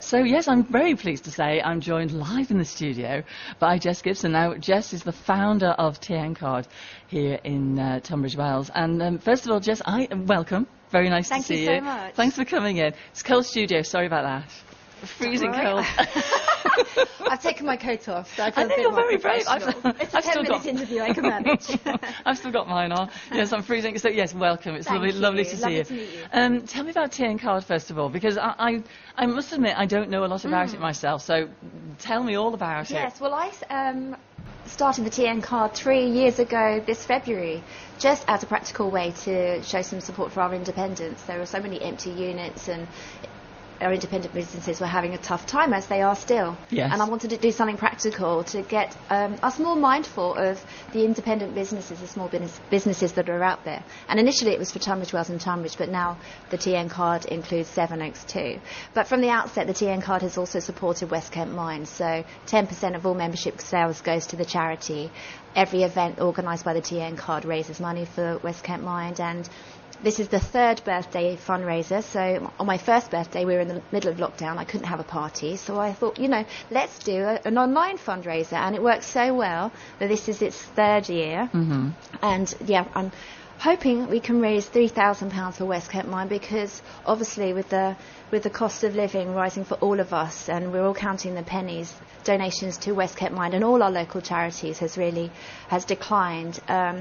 So yes, I'm very pleased to say I'm joined live in the studio by Jess Gibson. Now, Jess is the founder of TN Card here in Tunbridge Wells. And first of all, Jess, welcome. Very nice to see you. Thank you so much. Thanks for coming in. It's a cold studio. Sorry about that. Freezing cold. I've taken my coat off, so I feel I know a bit you're more very brave. It's a 10-minute interview, I can manage. I've still got mine on. Yes, I'm freezing. So yes, welcome. It's Thank lovely you. to see Lovely you. to meet you. Tell me about TN Card first of all, because I must admit I don't know a lot about it myself. So tell me all about it. Yes, well, I started the TN Card 3 years ago this February, just as a practical way to show some support for our independents. There were so many empty units, and our independent businesses were having a tough time, as they are still. Yes. And I wanted to do something practical to get us more mindful of the independent businesses, the small businesses that are out there. And initially it was for Tunbridge Wells and Tunbridge, but now the TN Card includes Sevenoaks too. But from the outset, the TN Card has also supported West Kent Mines, so 10% of all membership sales goes to the charity. Every event organised by the TN Card raises money for West Kent Mines, and this is the third birthday fundraiser. So on my first birthday, we were in the middle of lockdown. I couldn't have a party. So I thought, let's do an online fundraiser. And it worked so well that this is its third year. Mm-hmm. And yeah, I'm hoping we can raise £3,000 for West Kent Mine, because obviously with the cost of living rising for all of us, and we're all counting the pennies, donations to West Kent Mine and all our local charities has declined.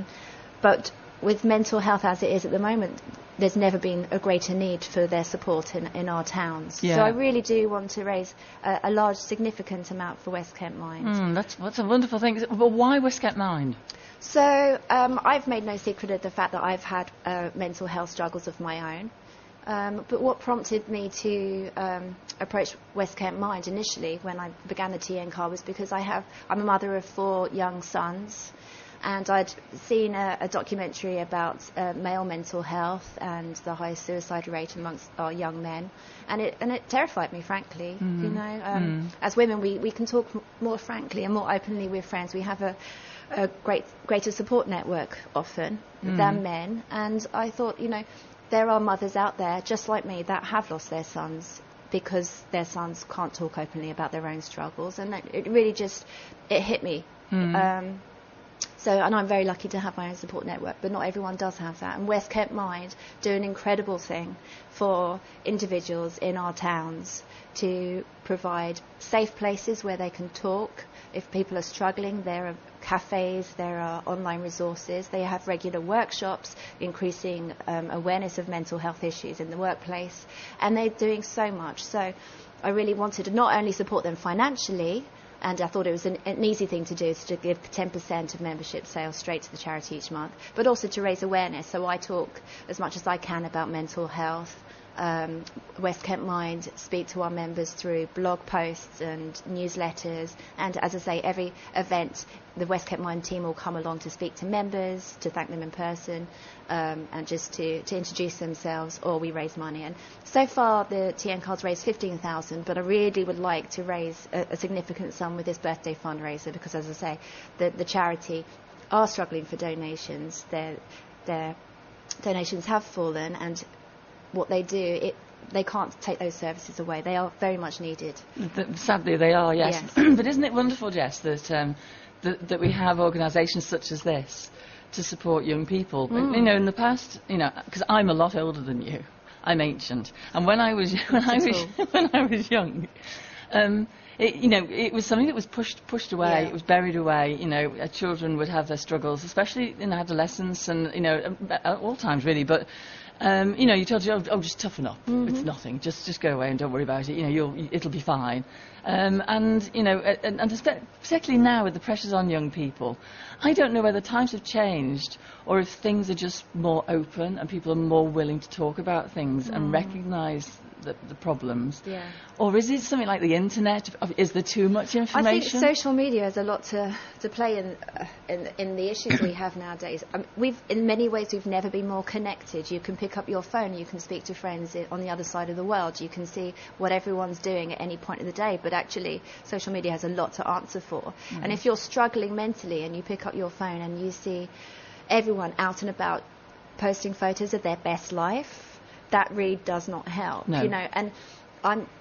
But with mental health as it is at the moment, there's never been a greater need for their support in our towns. Yeah. So I really do want to raise a large, significant amount for West Kent Mine. That's a wonderful thing. But why West Kent Mine? So I've made no secret of the fact that I've had mental health struggles of my own. But what prompted me to approach West Kent Mine initially when I began the TN Card was because I'm a mother of 4 young sons. And I'd seen a documentary about male mental health and the high suicide rate amongst our young men, and it terrified me, frankly. As women, we can talk more frankly and more openly with friends. We have a greater support network often than men, and I thought, there are mothers out there just like me that have lost their sons because their sons can't talk openly about their own struggles, and it really it hit me. And I'm very lucky to have my own support network, but not everyone does have that. And West Kent Mine do an incredible thing for individuals in our towns to provide safe places where they can talk. If people are struggling, there are cafes, there are online resources. They have regular workshops increasing awareness of mental health issues in the workplace. And they're doing so much. So I really wanted to not only support them financially, and I thought it was an easy thing to do, to give 10% of membership sales straight to the charity each month, but also to raise awareness. So I talk as much as I can about mental health. West Kent Mine speak to our members through blog posts and newsletters, and as I say, every event the West Kent Mine team will come along to speak to members, to thank them in person, and just to introduce themselves, or we raise money. And so far the TN Card's raised 15,000, but I really would like to raise a significant sum with this birthday fundraiser, because as I say, the charity are struggling for donations. Their donations have fallen, and what they do, they can't take those services away. They are very much needed. Sadly, they are, yes. But isn't it wonderful, Jess, that we have organisations such as this to support young people? In the past, because I'm a lot older than you, I'm ancient, and when I was young, it was something that was pushed away. Yeah. It was buried away. Children would have their struggles, especially in adolescence, and at all times really. But you told you, just toughen up. It's nothing. Just go away and don't worry about it. It'll be fine. And particularly now with the pressures on young people, I don't know whether times have changed or if things are just more open and people are more willing to talk about things and recognise the problems. Yeah. Or is it something like the internet? Is there too much information? I think social media has a lot to play in the issues we have nowadays. In many ways, we've never been more connected. You can pick up your phone, you can speak to friends on the other side of the world, you can see what everyone's doing at any point of the day, but actually social media has a lot to answer for. And if you're struggling mentally and you pick up your phone and you see everyone out and about posting photos of their best life, that really does not help. No. And I'm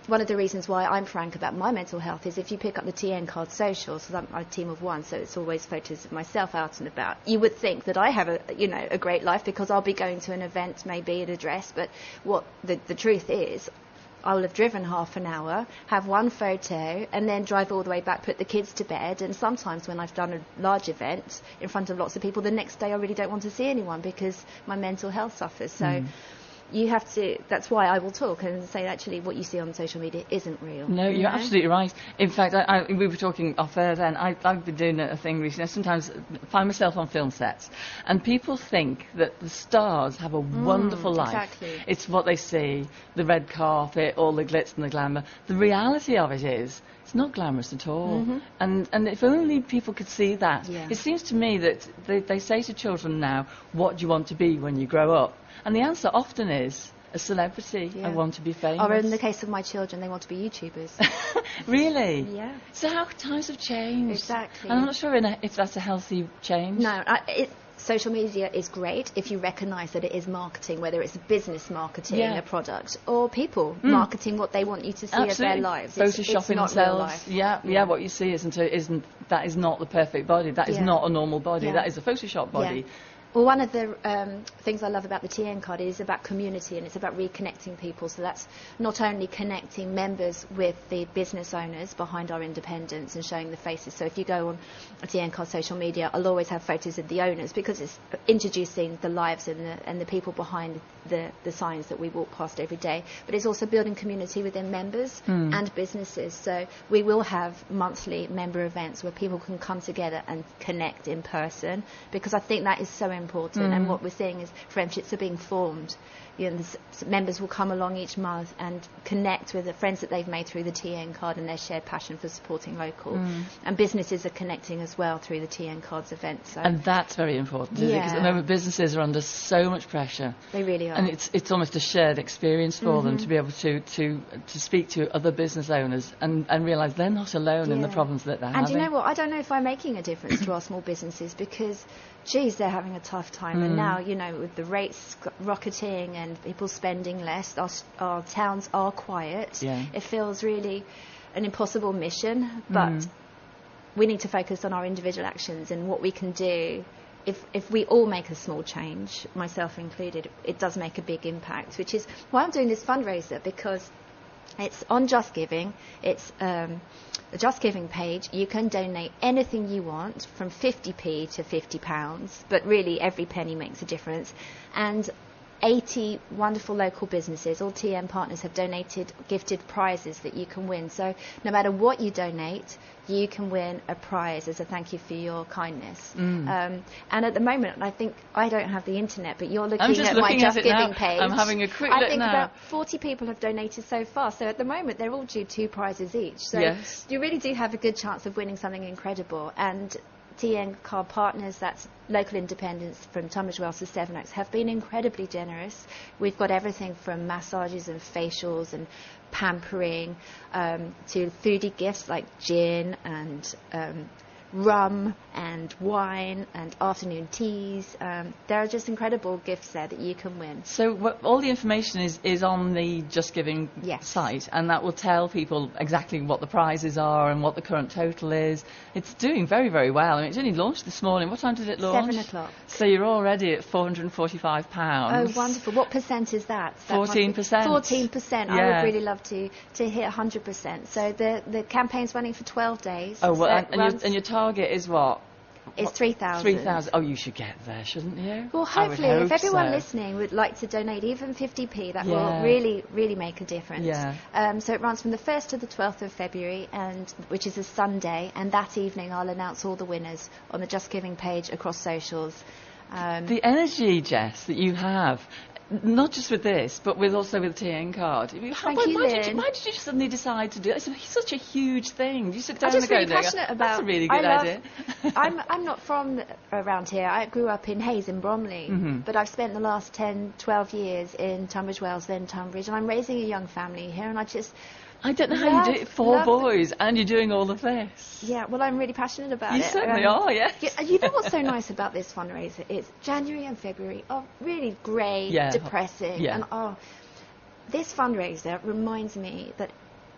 one of the reasons why I'm frank about my mental health is if you pick up the TN Card socials, because I'm a team of one, so it's always photos of myself out and about, you would think that I have a great life because I'll be going to an event, maybe at a dress, but what the truth is, I will have driven half an hour, have one photo, and then drive all the way back, put the kids to bed. And sometimes when I've done a large event in front of lots of people, the next day I really don't want to see anyone because my mental health suffers. So you have to, that's why I will talk and say actually what you see on social media isn't real. No, you're absolutely right. In fact, we were talking off air then, I've been doing a thing recently. I sometimes find myself on film sets and people think that the stars have a wonderful life. Exactly. It's what they see, the red carpet, all the glitz and the glamour. The reality of it is, it's not glamorous at all. And if only people could see that. Yeah. It seems to me that they say to children now, what do you want to be when you grow up? And the answer often is a celebrity. I want to be famous. Or in the case of my children, they want to be YouTubers. Really? Yeah. So how times have changed. Exactly. And I'm not sure if that's a healthy change. No, social media is great if you recognise that it is marketing, whether it's business marketing, a product, or people marketing what they want you to see of their lives. Photoshopping themselves. Yeah, what you see that is not the perfect body. That is not a normal body. That is a Photoshop body. Yeah. Well, one of the things I love about the TN Card is about community, and it's about reconnecting people. So that's not only connecting members with the business owners behind our independents and showing the faces. So if you go on a TN Card social media, I'll always have photos of the owners because it's introducing the lives and the people behind the signs that we walk past every day. But it's also building community within members and businesses. So we will have monthly member events where people can come together and connect in person, because I think that is so important. And what we're seeing is friendships are being formed. Members will come along each month and connect with the friends that they've made through the TN Card and their shared passion for supporting local. And businesses are connecting as well through the TN Card's events. So. And that's very important, isn't it? Because at the moment businesses are under so much pressure. They really are. And it's almost a shared experience for them to be able to speak to other business owners and realise they're not alone in the problems that they're having. And you know what? I don't know if I'm making a difference to our small businesses because, geez, they're having a tough time. And now, with the rates rocketing and people spending less, our towns are quiet. It feels really an impossible mission, but we need to focus on our individual actions and what we can do. If we all make a small change, myself included, it does make a big impact, which is why I'm doing this fundraiser, because it's on Just Giving. It's the Just Giving page. You can donate anything you want, from 50p to £50, but really every penny makes a difference. And 80 wonderful local businesses, all TN partners, have gifted prizes that you can win. So no matter what you donate, you can win a prize as a thank you for your kindness. And at the moment, I think I don't have the internet, but you're looking at my Just Giving page. I'm having a quick look now. I think about 40 people have donated so far. So at the moment, they're all due 2 prizes each. So you really do have a good chance of winning something incredible. And TN Card partners, that's local independents from Tunbridge Wells to Sevenoaks, have been incredibly generous. We've got everything from massages and facials and pampering to foodie gifts like gin and rum and wine and afternoon teas. There are just incredible gifts there that you can win. So all the information is on the Just Giving site, and that will tell people exactly what the prizes are and what the current total is. It's doing very, very well. I mean, it's only launched this morning. What time did it launch? 7 o'clock. So you're already at £445. Oh, wonderful. What percent is that? 14%. 14%. I would really love to hit 100%. So the campaign's running for 12 days. Oh, well, and your target is what? It's 3,000. 3,000. Oh, you should get there, shouldn't you? Well, hopefully, if everyone listening would like to donate even 50p, that will really, really make a difference. So it runs from the 1st to the 12th of February, which is a Sunday, and that evening I'll announce all the winners on the Just Giving page across socials. The energy, Jess, that you have, not just with this, but also with the TN Card. Why did you suddenly decide to do it? It's such a huge thing. You sit down I'm just really passionate about. That's a really good idea. I'm not from around here. I grew up in Hayes in Bromley, but I've spent the last 10, 12 years in Tunbridge Wells, then Tunbridge, and I'm raising a young family here, and I don't know how you do it. 4 boys, and you're doing all of this. Yeah, well, I'm really passionate about it. You certainly are, yes. You know what's so nice about this fundraiser? It's January and February are really grey, depressing. And this fundraiser reminds me that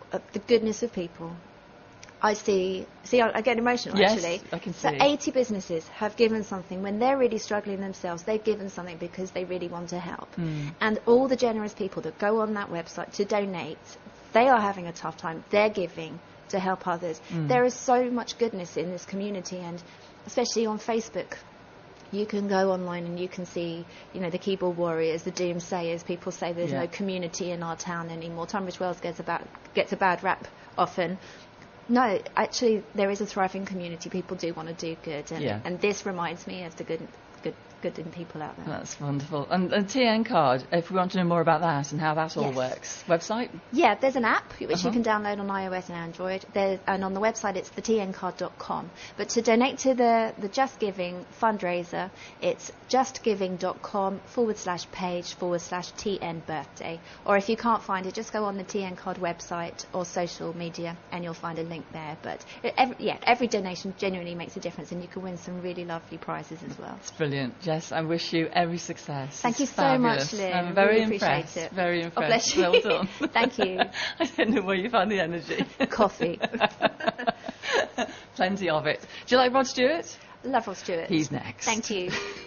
the goodness of people. I get emotional, yes, actually. I can see. So 80 businesses have given something when they're really struggling themselves. They've given something because they really want to help. And all the generous people that go on that website to donate, they are having a tough time. They're giving to help others. There is so much goodness in this community, and especially on Facebook. You can go online and you can see, the keyboard warriors, the doomsayers. People say there's no community in our town anymore. Tunbridge Wells gets a bad rap often. No, actually, there is a thriving community. People do want to do good, and this reminds me of the good in people out there. That's wonderful. And TN Card, if we want to know more about that and how that all works, website? Yeah, there's an app which you can download on iOS and Android, and on the website it's thetncard.com. But to donate to the Just Giving fundraiser, it's justgiving.com/page/TN birthday. Or if you can't find it, just go on the TN Card website or social media and you'll find a link there. But every donation genuinely makes a difference, and you can win some really lovely prizes as well. It's brilliant. Jess, I wish you every success. Thank you so much, Lynn. I'm very really impressed. Appreciate it. Very impressed. Oh, bless you. Well done. Thank you. I don't know where you found the energy. Coffee. Plenty of it. Do you like Rod Stewart? Love Rod Stewart. He's next. Thank you.